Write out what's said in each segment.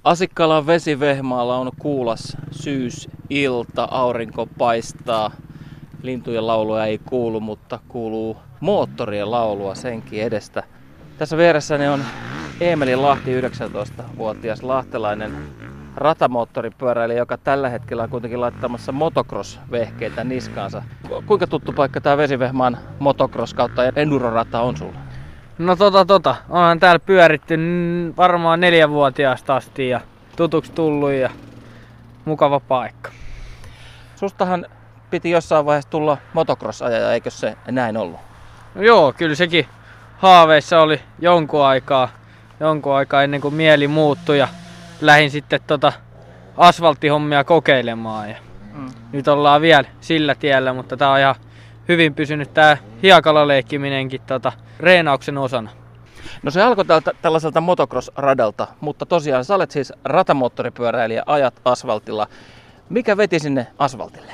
Asikkalan vesivehmaalla on kuulas syysilta, aurinko paistaa. Lintujen laulua ei kuulu, mutta kuuluu moottorien laulua senkin edestä. Tässä vieressäni on Eemeli Lahti, 19-vuotias lahtelainen ratamoottoripyöräilijä, joka tällä hetkellä on kuitenkin laittamassa motocross-vehkeitä niskaansa. Kuinka tuttu paikka tämä Vesivehmaan motocross kautta endurorata on sulla? No onhan täällä pyöritty varmaan 4-vuotiaasta asti ja tutuksi tullut ja mukava paikka. Sustahan piti jossain vaiheessa tulla motocross-ajaja, eikö se näin ollut? No joo, kyllä sekin haaveissa oli jonkun aikaa ennen kuin mieli muuttui ja lähdin sitten asfalttihommia kokeilemaan. Ja nyt ollaan vielä sillä tiellä, mutta tää on ihan hyvin pysynyt tää hiekalla leikkiminenkin reenauksen osana. No se alkoi tällaiselta motocross-radalta, mutta tosiaan sä olet siis ratamoottoripyöräilijä, ajat asfaltilla. Mikä veti sinne asfaltille?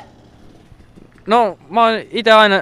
No mä oon ite aina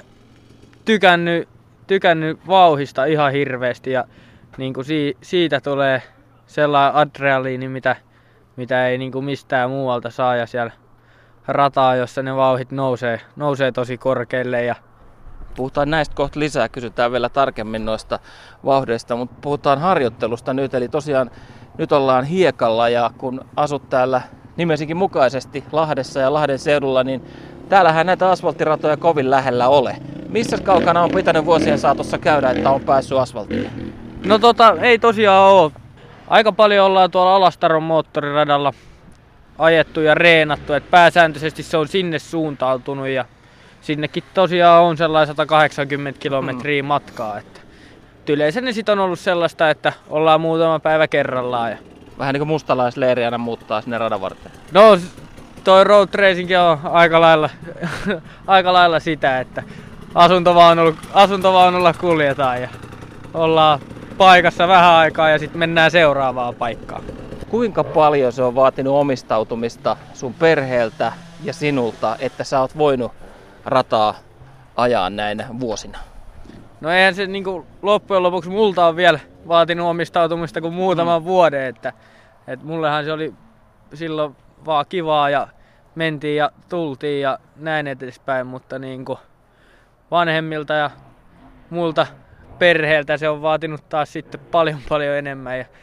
tykännyt vauhista ihan hirveästi ja niin kuin siitä tulee sellainen adrenaliini, mitä ei niin kuin mistään muualta saa, ja siellä rataa, jossa ne vauhit nousee tosi korkealle. Ja puhutaan näistä kohta lisää, kysytään vielä tarkemmin noista vauhdeista, mutta puhutaan harjoittelusta nyt. Eli tosiaan nyt ollaan hiekalla, ja kun asut täällä nimesikin mukaisesti Lahdessa ja Lahden seudulla, niin täällähän näitä asfalttiratoja kovin lähellä ole. Missä kaukana on pitänyt vuosien saatossa käydä, että on päässyt asfaltille? No ei tosiaan ole. Aika paljon ollaan tuolla Alastaron moottoriradalla ajettu ja reenattu, että pääsääntöisesti se on sinne suuntautunut ja sinnekin tosiaan on sellainen 180 kilometriä matkaa. Että yleensä ne sit on ollut sellaista, että ollaan muutama päivä kerrallaan. Ja vähän niin kuin mustalaisleiri aina muuttaa sinne radan varteen. No toi road racing on aika lailla sitä, että asuntovaunulla kuljetaan ja ollaan paikassa vähän aikaa ja sitten mennään seuraavaan paikkaan. Kuinka paljon se on vaatinut omistautumista sun perheeltä ja sinulta, että sä oot voinut rataa ajaa näinä vuosina? No eihän se niin loppujen lopuksi multa on vielä vaatinut omistautumista kuin muutaman vuoden, että mullehan se oli silloin vaan kivaa ja mentiin ja tultiin ja näin edespäin, mutta niin kuin vanhemmilta ja muulta perheeltä se on vaatinut taas sitten paljon enemmän, ja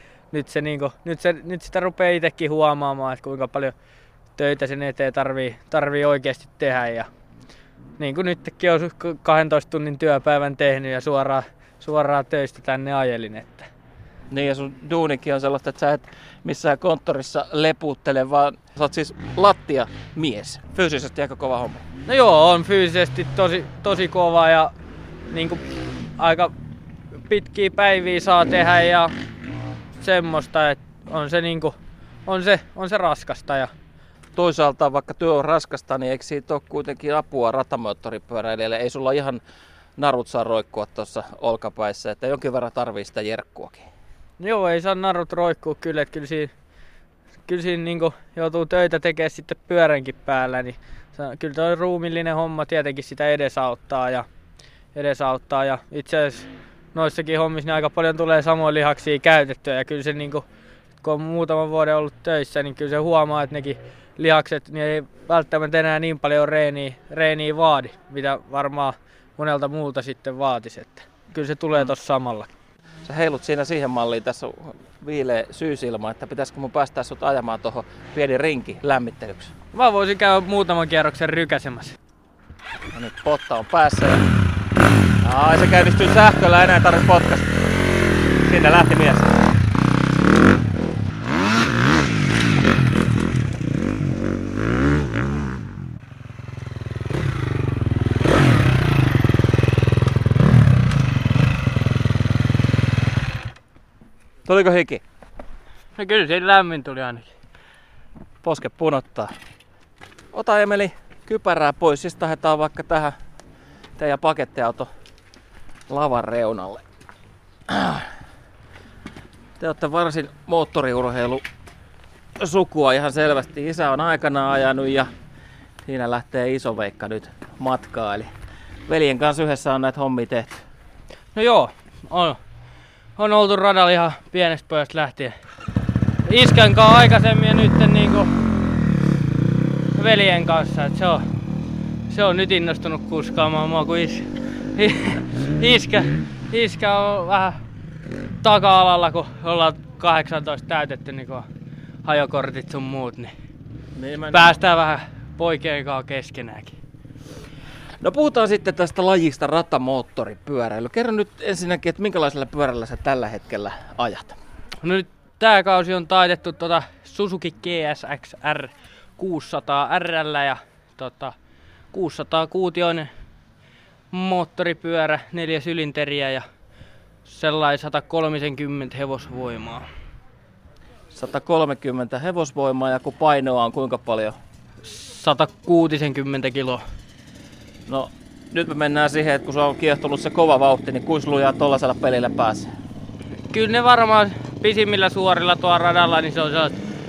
nyt sitä rupeaa itsekin huomaamaan, että kuinka paljon töitä sen eteen tarvii oikeasti tehdä, ja niin kuin nytkin on 12 tunnin työpäivän tehnyt ja suoraan töistä tänne ajelin. Että. Niin, ja sun duunikin on sellaista, että sä et missään konttorissa lepuuttele, vaan sä oot siis lattiamies. Fyysisesti aika kova homma. No joo, on fyysisesti tosi kova ja niin kuin aika pitkiä päiviä saa tehdä ja semmoista, että on se raskasta. Ja toisaalta vaikka työ on raskasta, niin eikö siitä ole kuitenkin apua ratamoottoripyöräilijälle? Ei sulla ihan narut saa roikkua tuossa olkapäissä, että jonkin verran tarvii sitä jerkkuakin. Joo, ei saa narut roikkua kyllä, että kyllä siinä niin joutuu töitä tekemään sitten pyöränkin päällä, niin kyllä tuo ruumillinen homma tietenkin sitä edesauttaa ja itse asiassa noissakin hommissa niin aika paljon tulee samoja lihaksia käytettyä, ja kyllä se niin kun on muutaman vuoden ollut töissä, niin kyllä se huomaa, että nekin lihakset niin ei välttämättä enää niin paljon reeniä vaadi, mitä varmaan monelta muulta sitten vaatisi, että kyllä se tulee tuossa samalla. Sä heilut siinä siihen malliin, tässä on viileä syysilma, että pitäisikö mun päästää sut ajamaan tuohon pieni rinki lämmittelyksi? Mä voisin käydä muutaman kierroksen rykäsemässä. No nyt potta on päässä ja se käynnistyy sähköllä, enää ei tarvitse potkasta. Sinne lähti mies. Tuliko hiki? No kyllä siitä lämmin tuli ainakin. Poske punottaa. Ota Emeli kypärää pois, siis tahetaan vaikka tähän teidän pakettiauto lavan reunalle. Te olette varsin moottoriurheilu sukua ihan selvästi. Isä on aikanaan ajanut ja siinä lähtee Iso-Veikka nyt matkaa. Eli veljen kanssa yhdessä on näitä hommia tehty. No joo, on oltu radalla ihan pienestä pojasta lähtien. iskän kanssa aikaisemmin ja nyt niinku veljen kanssa. Et se on nyt innostunut kuskaamaan mua, kun iskä on vähän taka-alalla, kun ollaan 18 täytetty, niin kun hajokortit sun muut, niin päästään vähän poikien kanssa keskenäänkin. No puhutaan sitten tästä lajista ratamoottoripyöräily. Kerro nyt ensinnäkin, että minkälaisella pyörällä sä tällä hetkellä ajat? No nyt tää kausi on taitettu Suzuki GSX-R 600 RL ja 600-kuutioinen moottoripyörä, 4 sylinteriä ja sellainen 130 hevosvoimaa. 130 hevosvoimaa ja kun painoa on kuinka paljon? 160 kiloa. No nyt me mennään siihen, että kun se on kiehtonut se kova vauhti, niin kuinka lujaa tollasella pelillä pääsee? Kyllä ne varmaan pisimmillä suorilla tuolla radalla, niin se on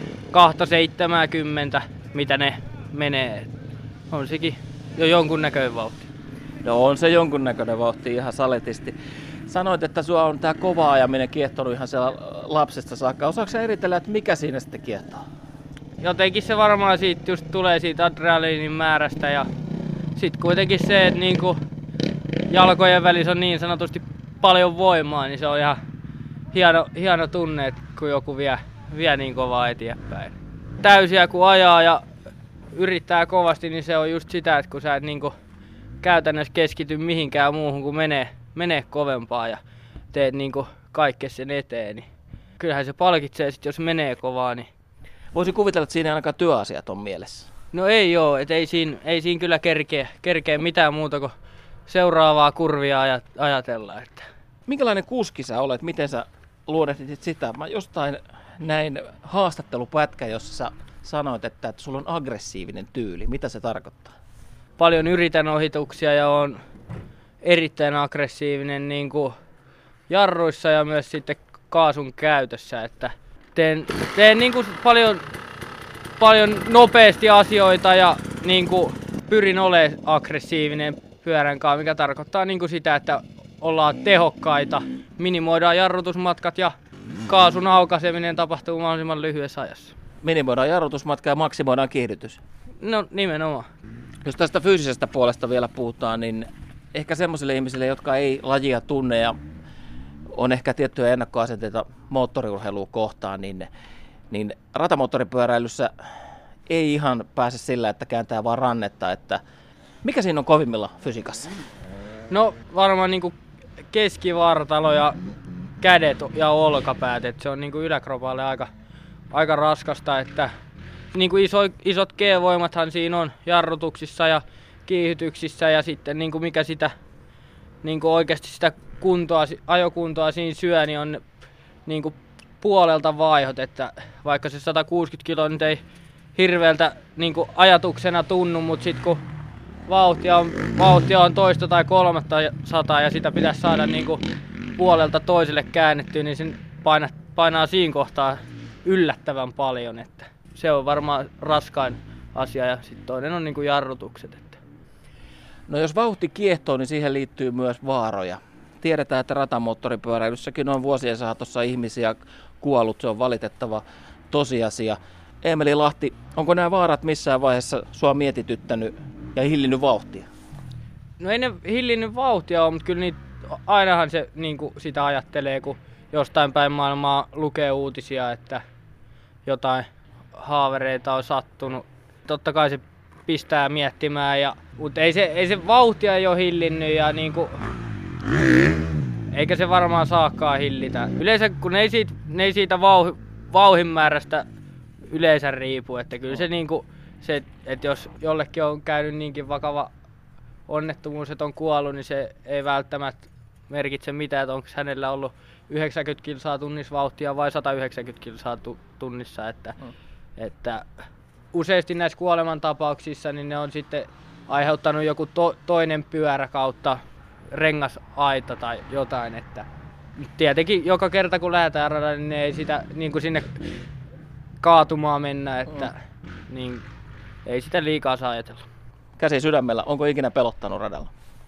270, mitä ne menee. On sekin jo jonkunnäköinen vauhti. No on se jonkunnäköinen vauhti ihan saletisti. Sanoit, että sua on tää kova ajaminen kiehtonut ihan siellä lapsesta saakka. Osaatko sä eritellä, että mikä siinä sitten kiehtoo? Jotenkin se varmaan siitä just tulee siitä adrenaliinin määrästä ja sit kuitenkin se, että niinku jalkojen välissä on niin sanotusti paljon voimaa, niin se on ihan hieno tunne, että kun joku vie niin kovaa eteenpäin. Täysiä kun ajaa ja yrittää kovasti, niin se on just sitä, että kun sä et niinku käytännössä keskity mihinkään muuhun kuin menee kovempaa ja teet niinku kaikkea sen eteen, niin kyllähän se palkitsee sit, jos menee kovaa. Niin voisin kuvitella, että siinä ainakaan työasiat on mielessä. No ei oo, et ei siinä kyllä kerkeä mitään muuta kuin seuraavaa kurvia ajatella. Että. Minkälainen kuski sä olet? Miten sä luonnehtit sitä? Mä jostain näin haastattelupätkä, jossa sä sanoit, että sulla on aggressiivinen tyyli. Mitä se tarkoittaa? Paljon yritän ohituksia ja on erittäin aggressiivinen niin kuin jarruissa ja myös sitten kaasun käytössä. Että teen niin kuin paljon nopeasti asioita ja niin kuin pyrin olemaan aggressiivinen pyörän kanssa, mikä tarkoittaa niin kuin sitä, että ollaan tehokkaita, minimoidaan jarrutusmatkat ja kaasun aukaiseminen tapahtuu mahdollisimman lyhyessä ajassa. Minimoidaan jarrutusmatka ja maksimoidaan kiihdytys. No nimenomaan. Jos tästä fyysisestä puolesta vielä puhutaan, niin ehkä semmoisille ihmisille, jotka ei lajia tunne ja on ehkä tiettyjä ennakkoasenteita moottoriurheilua kohtaan, niin ratamoottoripyöräilyssä ei ihan pääse sillä, että kääntää vaan rannetta. Että mikä siinä on kovimmilla fysiikassa? No varmaan niin kuin keskivartalo ja kädet ja olkapäät. Et se on niin kuin yläkropalle aika raskasta. Että niin kuin isot G-voimathan siinä on jarrutuksissa ja kiihytyksissä ja sitten niin kuin mikä sitä niin kuin oikeasti sitä ajokuntoa siinä syö, niin on niin kuin puolelta vaihot, että vaikka se 160 kiloa nyt ei hirveältä niin kuin ajatuksena tunnu, mutta sitten kun vauhtia on toista tai 300 ja sitä pitäisi saada niin kuin puolelta toiselle käännettyä, niin sen painaa siinä kohtaa yllättävän paljon, että se on varmaan raskain asia ja sitten toinen on niin kuin jarrutukset. Että. No jos vauhti kiehtoo, niin siihen liittyy myös vaaroja. Tiedetään, että ratamoottoripyöräilyssäkin on vuosien saatossa ihmisiä kuollut, se on valitettava tosiasia. Eemeli Lahti, onko nämä vaarat missään vaiheessa sua mietityttänyt ja hillinnyt vauhtia? No ei ne hillinnyt vauhtia ole, mutta kyllä ainahan se niin kuin sitä ajattelee, kun jostain päin maailmaa lukee uutisia, että jotain haavereita on sattunut. Totta kai se pistää miettimään, mutta ei se vauhtia ei ole hillinnyt ja niin kuin, eikä se varmaan saakaan hillitä. Yleensä kun ne ei siitä vauhin määrästä yleensä riipu, että kyllä se niinku se, että jos jollekin on käynyt niinkin vakava onnettomuus, että on kuollut, niin se ei välttämättä merkitse mitään, että onko hänellä ollut 90 kilsaa tunnissa vauhtia vai 190 kilsaa tunnissa, että useasti näissä kuolemantapauksissa niin ne on sitten aiheuttanut joku toinen pyörä kautta rengasaita tai jotain, että tietenkin joka kerta kun lähdetään radalle, niin ei sitä niin kuin sinne kaatumaan mennä, että niin, ei sitä liikaa saa ajatella. Käsi sydämellä, onko ikinä pelottanut radalla?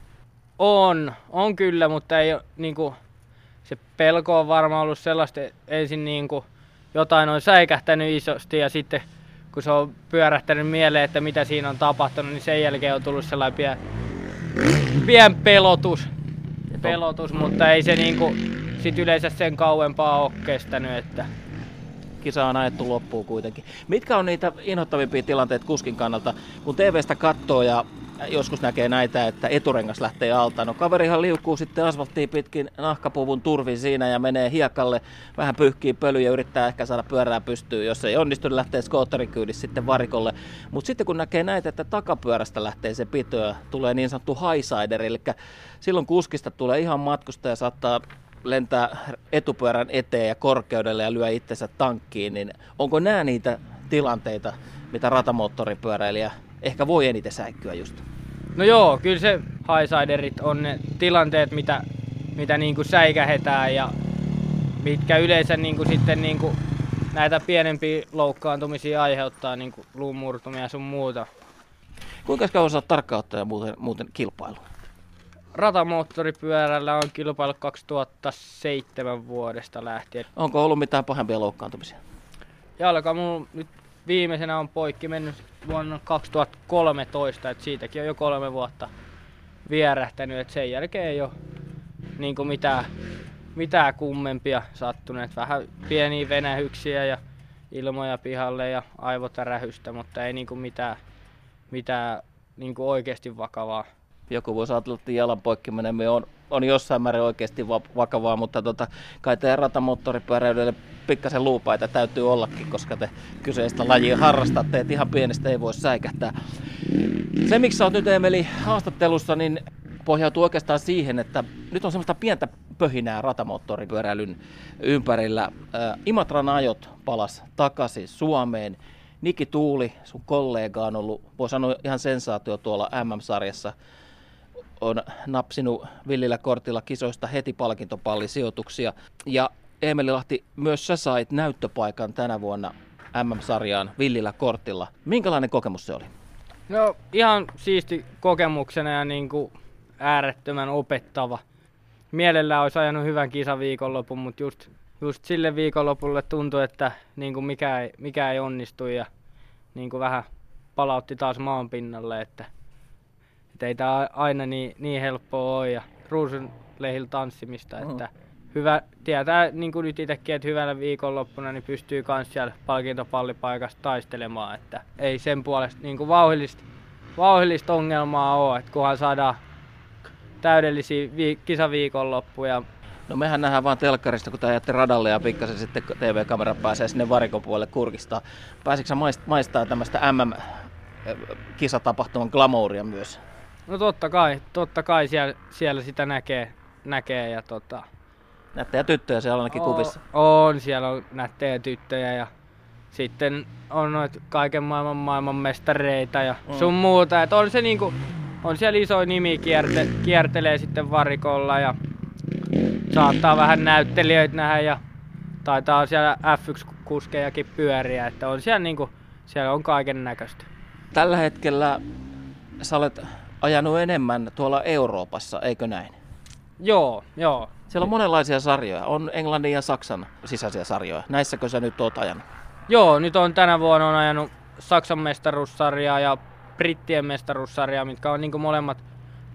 On kyllä, mutta ei niin kuin, se pelko on varmaan ollut sellaista ensin niin kuin jotain on säikähtänyt isosti ja sitten kun se on pyörähtänyt mieleen, että mitä siinä on tapahtunut, niin sen jälkeen on tullut sellainen pien pelotus, mutta ei se niinku sit yleensä sen kauempaa ole kestänyt. Että Kisa on ajettu loppuun kuitenkin. Mitkä on niitä inhottavimpia tilanteita kuskin kannalta, kun TV:stä katsoo ja joskus näkee näitä, että eturengas lähtee alta. No kaverihan liukuu sitten asfalttiin pitkin nahkapuvun turvin siinä ja menee hiekalle, vähän pyyhkii pölyä ja yrittää ehkä saada pyörää pystyyn. Jos ei onnistu, niin lähtee skootterin kyydissä sitten varikolle. Mutta sitten kun näkee näitä, että takapyörästä lähtee se pito ja tulee niin sanottu highsider, eli silloin kuskista tulee ihan matkusta ja saattaa lentää etupyörän eteen ja korkeudelle ja lyö itsensä tankkiin, niin onko nämä niitä tilanteita, mitä ratamoottoripyöräilijä ehkä voi eniten säikkyä just? no joo, kyllä se highsiderit on ne tilanteet, mitä niinku säikähetään ja mitkä yleensä niinku sitten niinku näitä pienempiä loukkaantumisia aiheuttaa, niinku luunmurtumia ja sun muuta. Kuinka kauan sä oot tarkkaan ottaja muuten kilpailu? Ratamoottoripyörällä on kilpailu 2007 vuodesta lähtien. Onko ollut mitään pahempia loukkaantumisia? Jalka mun nyt viimeisenä on poikki mennyt vuonna 2013, että siitäkin on jo 3 vuotta vierähtänyt, että sen jälkeen ei ole niinku mitään kummempia sattuneet. Vähän pieniä venähyksiä ja ilmoja pihalle ja aivotärähystä, mutta ei niinku mitään niinku oikeasti vakavaa. Joku voisi ajatella, että jalan poikki meneminen on jossain määrin oikeasti vakavaa, mutta kai teidän ratamoottoripyöräilylle pikkasen luupaita täytyy ollakin, koska te kyseistä lajia harrastatte, että ihan pienestä ei voi säikähtää. Se, miksi sä oot nyt Eemeli haastattelussa, niin pohjautuu oikeastaan siihen, että nyt on semmoista pientä pöhinää ratamoottoripyöräilyn ympärillä. Imatran ajot palas takaisin Suomeen. Niki Tuuli, sun kollega, on ollut, voi sanoa ihan sensaatio tuolla MM-sarjassa. On napsinut villillä kortilla kisoista heti palkintopallisijoituksia. Ja Eemeli Lahti, myös sä sait näyttöpaikan tänä vuonna MM-sarjaan villillä kortilla. Minkälainen kokemus se oli? No ihan siisti kokemuksena ja niinku äärettömän opettava. Mielellään olisi ajanut hyvän kisaviikonlopun, mutta just sille viikonlopulle tuntui, että niinku mikä ei onnistu ja niinku vähän palautti taas maan pinnalle, että ei tämä aina niin helppoa ole ja ruusunlehdillä tanssimista, että hyvä tietää niin kuin nyt itsekin, että hyvällä viikonloppuna niin pystyy myös siellä palkintopallipaikassa taistelemaan, että ei sen puolesta niin kuin vauhdillista ongelmaa ole, että kunhan saadaan täydellisiä kisaviikonloppuja. No mehän nähdään vaan telkkarista, kun te ajatte radalle ja pikkasen sitten TV-kamera pääsee sinne varikon puolelle kurkistaa. Pääsitkö sä maistaa tämmöistä MM-kisatapahtuman glamouria myös? No totta kai siellä sitä näkee ja Nättejä tyttöjä siellä ainakin kuvissa. On, siellä on nättejä tyttöjä ja sitten on noita kaiken maailman mestareita ja sun muuta. Et on se niinku, on siellä iso nimi kiertelee sitten varikolla ja saattaa vähän näyttelijöitä nähdä ja taitaa siellä F1-kuskejakin pyöriä, että on siellä niinku, siellä on kaiken näköistä. Tällä hetkellä sä olet ajanut enemmän tuolla Euroopassa, eikö näin? Joo. Siellä on monenlaisia sarjoja. On Englannin ja Saksan sisäisiä sarjoja. Näissäkö sä nyt oot ajanut? Joo, nyt on tänä vuonna on ajanut Saksan mestaruussarjaa ja Brittien mestaruussarjaa, mitkä on niin kuin molemmat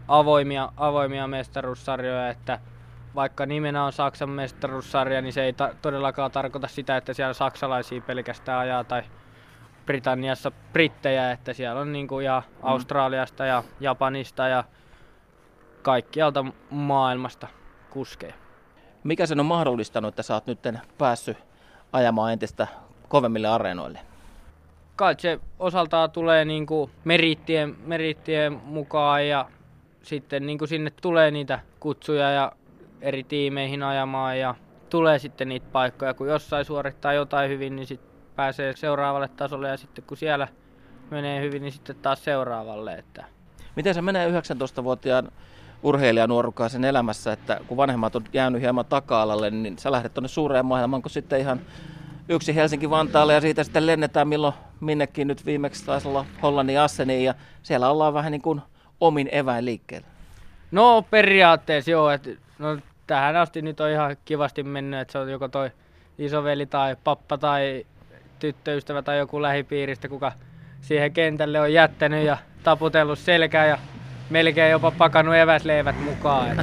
avoimia mestaruussarjoja, että vaikka nimenä on Saksan mestaruussarja, niin se ei todellakaan tarkoita sitä, että siellä saksalaisia pelkästään ajaa tai Britanniassa brittejä, että siellä on niin kuin ja Australiasta ja Japanista ja kaikkialta maailmasta kuskeja. Mikä sen on mahdollistanut, että sä oot nyt päässyt ajamaan entistä kovemmille areenoille? Kai se osaltaan tulee niinku merittien mukaan ja sitten niinku sinne tulee niitä kutsuja ja eri tiimeihin ajamaan ja tulee sitten niitä paikkoja. Kun jossain suorittaa jotain hyvin, niin sitten pääsee seuraavalle tasolle ja sitten kun siellä menee hyvin, niin sitten taas seuraavalle. Että miten se menee 19-vuotiaan urheilijanuorukaisen elämässä, että kun vanhemmat on jäänyt hieman taka-alalle, niin sä lähdet tuonne suureen maailmaan, kun sitten ihan yksi Helsinki-Vantaalle ja siitä sitten lennetään milloin minnekin, nyt viimeksi taisi olla Hollannin Asseniin ja siellä ollaan vähän niin kuin omin eväin liikkeellä. No periaatteessa joo, että no tähän asti nyt on ihan kivasti mennyt, että se on joko toi isoveli tai pappa tai tyttöystävä tai joku lähipiiristä, kuka siihen kentälle on jättänyt ja taputellut selkää ja melkein jopa pakannut eväsleivät mukaan.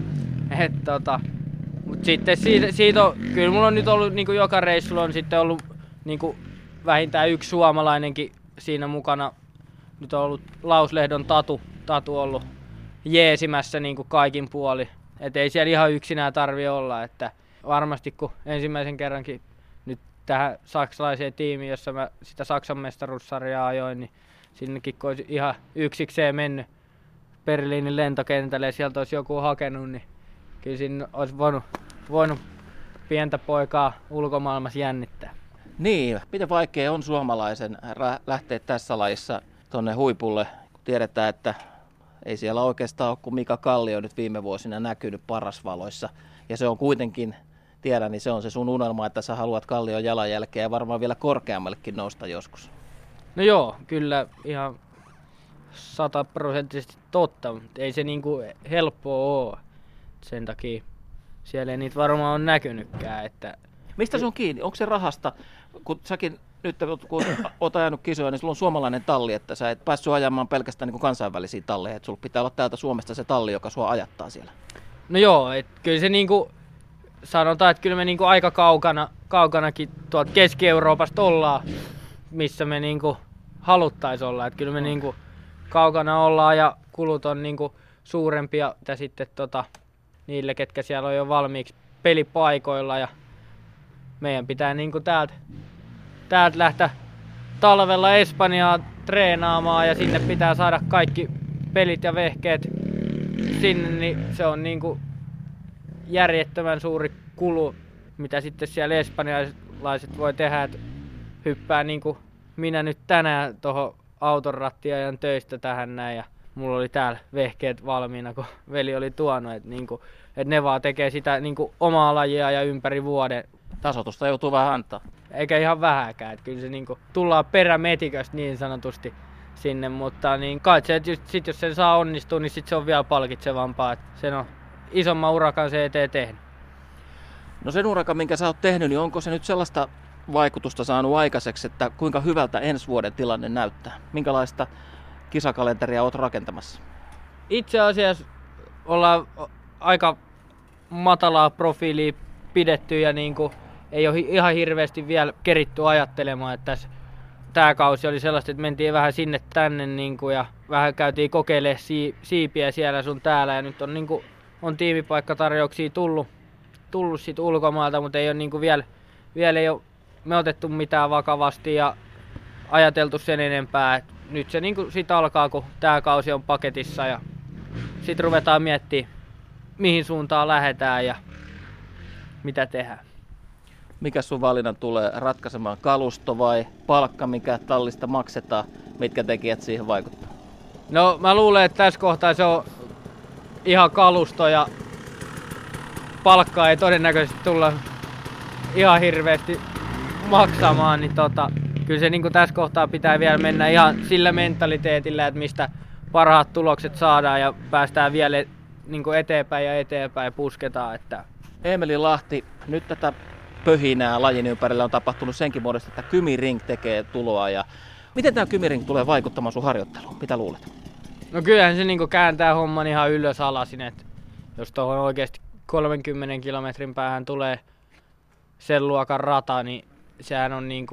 Mutta sitten siitä on, kyllä mulla on nyt ollut niin kuin joka reissulla on sitten ollut niin kuin vähintään yksi suomalainenkin siinä mukana. Nyt on ollut Lauslehdon Tatu ollut jeesimässä niin kuin kaikin puoli. Et ei siellä ihan yksinään tarvi olla. Että varmasti kun ensimmäisen kerrankin nyt tähän saksalaiseen tiimiin, jossa mä sitä Saksan mestaruussarjaa ajoin, niin sinnekin kun olisi ihan yksikseen mennyt Berliinin lentokentälle ja sieltä olisi joku hakenut, niin kyllä siinä olisi voinut pientä poikaa ulkomaailmassa jännittää. Niin, miten vaikea on suomalaisen lähteä tässä lajissa tuonne huipulle, kun tiedetään, että ei siellä oikeastaan ole kuin Mika Kallio nyt viime vuosina näkynyt parasvaloissa. Ja se on kuitenkin, tiedän, niin se on se sun unelma, että sä haluat Kallion jalanjälkeä ja varmaan vielä korkeammallekin nousta joskus. No joo, kyllä ihan 100% totta, mutta ei se niinku helppoa ole. Sen takia siellä ei niitä varmaan ole näkynytkään. Että mistä se on kiinni? Onko se rahasta? Kun säkin nyt kun oot ajanut kisoja, niin sulla on suomalainen talli, että sä et päässyt ajamaan pelkästään niin kuin kansainvälisiä talleja. Että sulla pitää olla täältä Suomesta se talli, joka sua ajattaa siellä. No joo, että kyllä se niinku, sanotaan, että kyllä me niinku aika kaukanakin tuolta Keski-Euroopasta ollaan, missä me niinku haluttais olla. Että kyllä me niinku kaukana ollaan ja kulut on niinku suurempia ja sitten niille, ketkä siellä on jo valmiiksi pelipaikoilla. Ja meidän pitää niinku täältä lähteä talvella Espanjaan treenaamaan ja sinne pitää saada kaikki pelit ja vehkeet sinne, niin se on niinku järjettömän suuri kulu, mitä sitten siellä espanjalaiset voi tehdä, että hyppää niinku minä nyt tänään tuohon auton rattiin ajan töistä tähän näin ja mulla oli täällä vehkeet valmiina, kun veli oli tuonut, että niinku, ne vaan tekee sitä niinku omaa lajia ja ympäri vuoden. Tasoitusta joutuu vähän antaa. Eikä ihan vähäkään, että kyllä se niinku tullaan perämetiköstä niin sanotusti sinne, mutta niin kai se, että sit jos sen saa onnistua, niin sit se on vielä palkitsevampaa, että sen on isomman urakan se eteen tehnyt. No sen urakan, minkä sä oot tehnyt, niin onko se nyt sellaista vaikutusta saanut aikaiseksi, että kuinka hyvältä ensi vuoden tilanne näyttää? Minkälaista kisakalenteria oot rakentamassa? Itse asiassa ollaan aika matalaa profiilia pidetty ja niinku ei ole ihan hirveästi vielä keritty ajattelemaan, että tämä kausi oli sellaista, että mentiin vähän sinne tänne niinku, ja vähän käytiin kokeilemaan siipiä siellä sun täällä ja nyt on, niinku, on tiimipaikkatarjouksia tullut sit ulkomailta, mutta ei ole niinku vielä ei ole me otettu mitään vakavasti ja ajateltu sen enempää. Et nyt se niinku sit alkaa, kun tämä kausi on paketissa ja sit ruvetaan miettimään, mihin suuntaan lähdetään ja mitä tehdään. Mikä sun valinnan tulee ratkaisemaan, kalusto vai palkka, mikä tallista maksetaan? Mitkä tekijät siihen vaikuttaa? No mä luulen, että tässä kohtaa se on ihan kalusto ja palkkaa ei todennäköisesti tulla ihan hirveästi maksamaan. Niin kyllä se niin tässä kohtaa pitää vielä mennä ihan sillä mentaliteetillä, että mistä parhaat tulokset saadaan ja päästään vielä niin eteenpäin ja eteenpäin pusketaan. Että Eemeli Lahti, nyt tätä pöhinää lajin ympärillä on tapahtunut senkin muodosta, että Kymi Ring tekee tuloa. Ja miten tämä Kymi Ring tulee vaikuttamaan sun harjoitteluun? Mitä luulet? No kyllähän se niin kääntää homman ihan ylös alasin, että jos tuohon oikeasti 30 kilometrin päähän tulee sen luokan rata, niin sehän on niin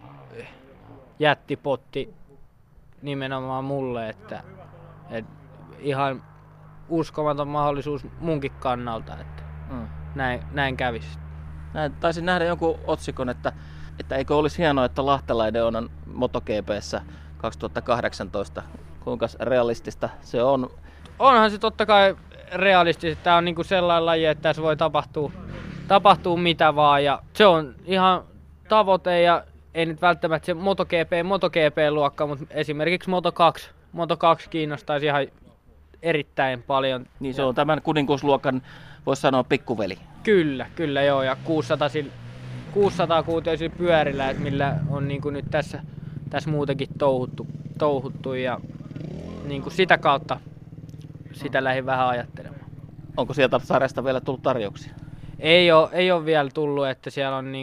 jättipotti nimenomaan mulle, että ihan uskomaton mahdollisuus munkin kannalta, että näin kävisi. Taisin nähdä jonkun otsikon, että eikö olisi hienoa, että lahtelainen on MotoGP:ssä 2018. Kuinka realistista se on? Onhan se totta kai realistista. Tämä on niinku sellainen laji, että tässä voi tapahtua mitä vaan. Ja se on ihan tavoite ja ei nyt välttämättä se MotoGP-luokka, mutta esimerkiksi Moto2 kiinnostaisi ihan erittäin paljon. Niin se on tämän kuninkuusluokan, voisi sanoa, pikkuveli. Kyllä joo, ja 600 kuutioisilla pyörillä, että millä on niin kuin nyt tässä muutenkin touhuttu ja niin kuin sitä kautta sitä lähdin vähän ajattelemaan. Onko sieltä sarjasta vielä tullut tarjouksia? Ei ole vielä tullut, että siellä on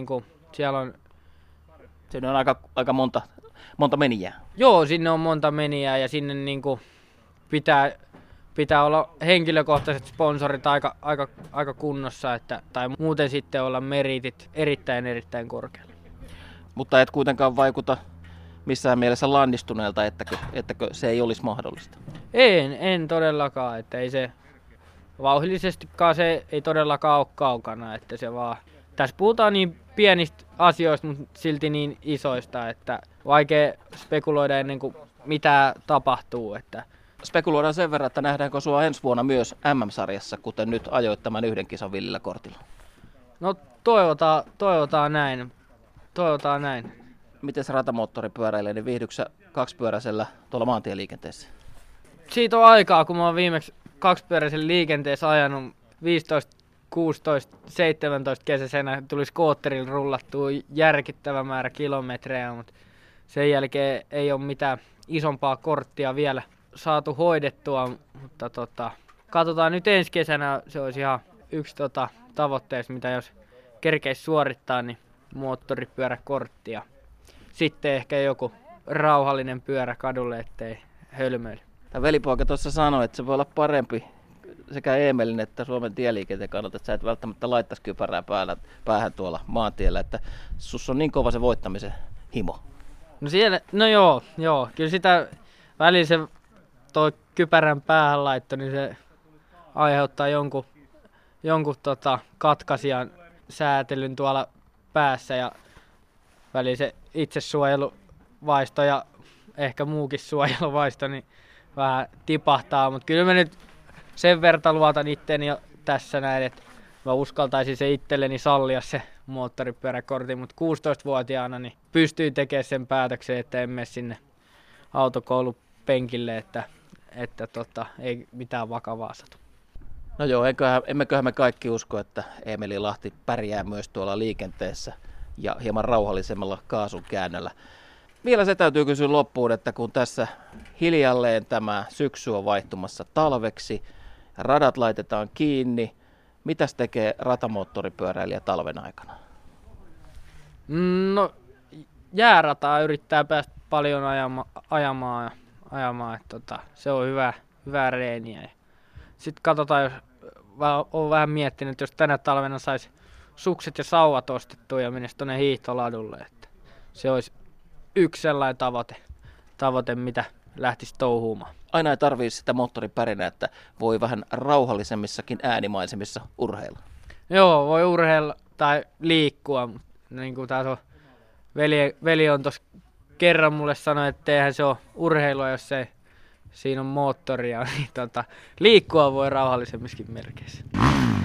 Siinä on aika monta menijää. joo, sinne on monta menijää ja sinne niinku pitää olla henkilökohtaiset sponsorit aika kunnossa, tai muuten sitten olla meritit erittäin korkealla. Mutta et kuitenkaan vaikuta missään mielessä lannistuneelta, ettäkö se ei olisi mahdollista. En todellakaan, että ei se vauhdillisestikaan se ei todellakaan ole kaukana, että se vaan tässä puhutaan niin pienistä asioista, mutta silti niin isoista, että vaikea spekuloida ennen kuin mitä tapahtuu. Että Spekuloidaan sen verran, että nähdäänkö sua ensi vuonna myös MM-sarjassa, kuten nyt ajoit tämän yhden kisan villillä kortilla. no toivotaan näin. Toivotaan näin. Miten se ratamoottoripyöräilee, niin viihdyksä kaksipyöräisellä tuolla maantieliikenteessä? Siitä on aikaa, kun mä oon viimeksi kaksipyöräisen liikenteessä ajanut 15, 16, 17 kesäisenä tuli skootterilla rullattua järkittävä määrä kilometrejä, mutta sen jälkeen ei ole mitään isompaa korttia vielä saatu hoidettua, mutta katsotaan nyt ensi kesänä, se olisi ihan yksi tavoitteista, mitä jos kerkeisi suorittaa, niin moottoripyöräkortti ja sitten ehkä joku rauhallinen pyörä kadulle, ettei hölmöile. Tämä velipoika tuossa sanoi, että se voi olla parempi sekä Eemelin että Suomen tieliikenteen kannalta, että sä et välttämättä laittaisi kypärää päähän tuolla maantiellä, että sus on niin kova se voittamisen himo. No joo, kyllä sitä välillä se toi kypärän päähän laitto, niin se aiheuttaa jonkun katkaisijan säätelyn tuolla päässä ja välillä se itsesuojeluvaisto ja ehkä muukin suojeluvaisto niin vähän tipahtaa, mutta kyllä mä nyt sen verta luotan itteeni jo tässä näin, että mä uskaltaisin se itselleni sallia se moottoripyöräkortin, mutta 16-vuotiaana niin pystyin tekemään sen päätöksen, että en mene sinne autokoulupenkille, että ei mitään vakavaa satu. No joo, emmeköhän me kaikki usko, että Eemeli Lahti pärjää myös tuolla liikenteessä ja hieman rauhallisemmalla kaasun käännöllä. Vielä se täytyy kysyä loppuun, että kun tässä hiljalleen tämä syksy on vaihtumassa talveksi, radat laitetaan kiinni, mitäs tekee ratamoottoripyöräilijä talven aikana? No jäärataa yrittää päästä paljon ajamaan että se on hyvää reeniä. Sitten katsotaan, jos olen vähän miettinyt, että jos tänä talvena saisi sukset ja sauvat ostettua ja menisi tuonne hiihtoladulle, että se olisi yksi sellainen tavoite, mitä lähtisi touhuumaan. Aina ei tarvitse sitä moottoripärinää, että voi vähän rauhallisemmissakin äänimaisemissa urheilla. Joo, voi urheilla tai liikkua, mutta niin kuin taas on, veli on tuossa kerran mulle sanoi, että eihän se ole urheilua, jos ei siinä on moottoria, niin liikkua voi rauhallisemmissakin merkeissä.